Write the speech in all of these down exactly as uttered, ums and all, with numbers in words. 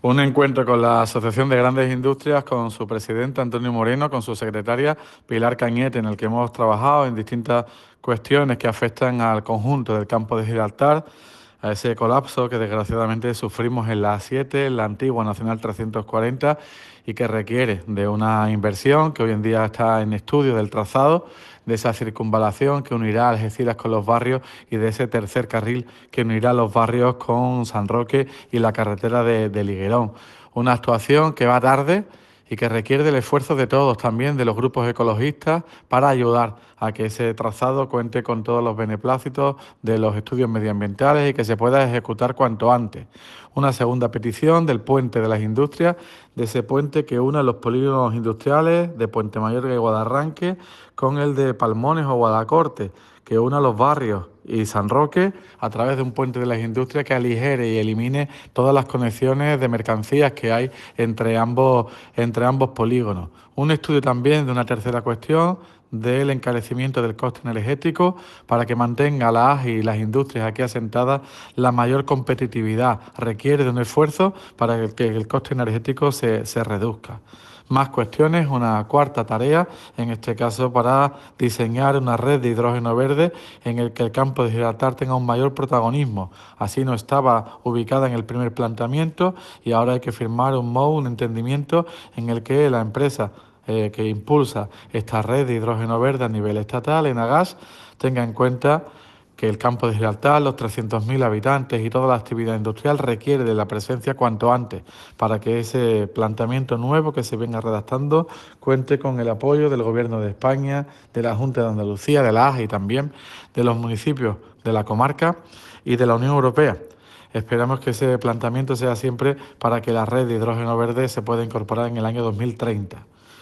Un encuentro con la Asociación de Grandes Industrias, con su presidente Antonio Moreno, con su secretaria Pilar Cañete, en el que hemos trabajado en distintas cuestiones que afectan al conjunto del campo de Gibraltar, a ese colapso que desgraciadamente sufrimos en la A siete, en la antigua Nacional trescientos cuarenta, y que requiere de una inversión que hoy en día está en estudio del trazado, de esa circunvalación que unirá Algeciras con los barrios y de ese tercer carril que unirá los barrios con San Roque y la carretera de, de Liguerón. Una actuación que va tarde y que requiere del esfuerzo de todos, también de los grupos ecologistas, para ayudar a que ese trazado cuente con todos los beneplácitos de los estudios medioambientales y que se pueda ejecutar cuanto antes. Una segunda petición del puente de las industrias, de ese puente que une los polígonos industriales de Puente Mayorga y Guadarranque con el de Palmones o Guadacorte, que una los barrios y San Roque a través de un puente de las industrias que aligere y elimine todas las conexiones de mercancías que hay entre ambos, entre ambos polígonos. Un estudio también de una tercera cuestión, del encarecimiento del coste energético, para que mantenga las y las industrias aquí asentadas la mayor competitividad. Requiere de un esfuerzo para que el coste energético se, se reduzca. Más cuestiones, una cuarta tarea, en este caso para diseñar una red de hidrógeno verde en el que el campo de Gibraltar tenga un mayor protagonismo. Así no estaba ubicada en el primer planteamiento y ahora hay que firmar un M O U, un entendimiento en el que la empresa eh, que impulsa esta red de hidrógeno verde a nivel estatal, Enagas, tenga en cuenta que el campo de Gibraltar, los trescientos mil habitantes y toda la actividad industrial requiere de la presencia cuanto antes para que ese planteamiento nuevo que se venga redactando cuente con el apoyo del Gobierno de España, de la Junta de Andalucía, de la A J y también de los municipios de la comarca y de la Unión Europea. Esperamos que ese planteamiento sea siempre para que la red de hidrógeno verde se pueda incorporar en el año dos mil treinta.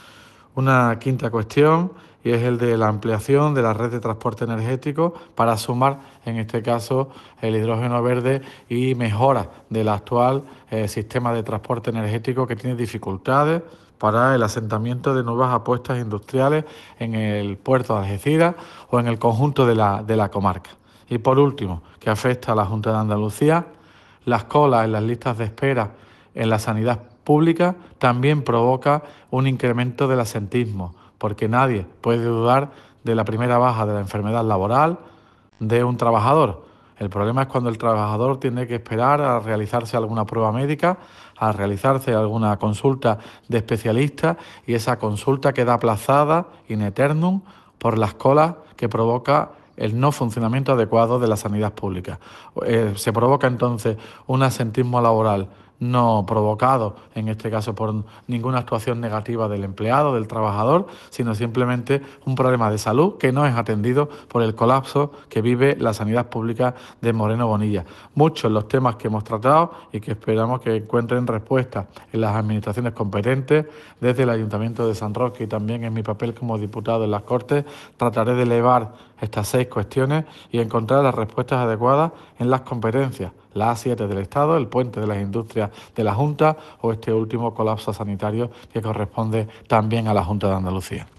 Una quinta cuestión, y es el de la ampliación de la red de transporte energético para sumar, en este caso, el hidrógeno verde y mejora del actual eh, sistema de transporte energético, que tiene dificultades para el asentamiento de nuevas apuestas industriales en el puerto de Algeciras o en el conjunto de la, de la comarca. Y por último, que afecta a la Junta de Andalucía, las colas en las listas de espera en la sanidad pública también provoca un incremento del asentismo, porque nadie puede dudar de la primera baja de la enfermedad laboral de un trabajador. El problema es cuando el trabajador tiene que esperar a realizarse alguna prueba médica, a realizarse alguna consulta de especialista, y esa consulta queda aplazada in eternum por las colas que provoca el no funcionamiento adecuado de la sanidad pública. Eh, se provoca entonces un asentismo laboral no provocado, en este caso, por ninguna actuación negativa del empleado, del trabajador, sino simplemente un problema de salud que no es atendido por el colapso que vive la sanidad pública de Moreno Bonilla. Muchos los temas que hemos tratado y que esperamos que encuentren respuesta en las administraciones competentes. Desde el Ayuntamiento de San Roque y también en mi papel como diputado en las Cortes, trataré de elevar estas seis cuestiones y encontrar las respuestas adecuadas en las competencias, la A siete del Estado, el puente de las industrias de la Junta o este último colapso sanitario que corresponde también a la Junta de Andalucía.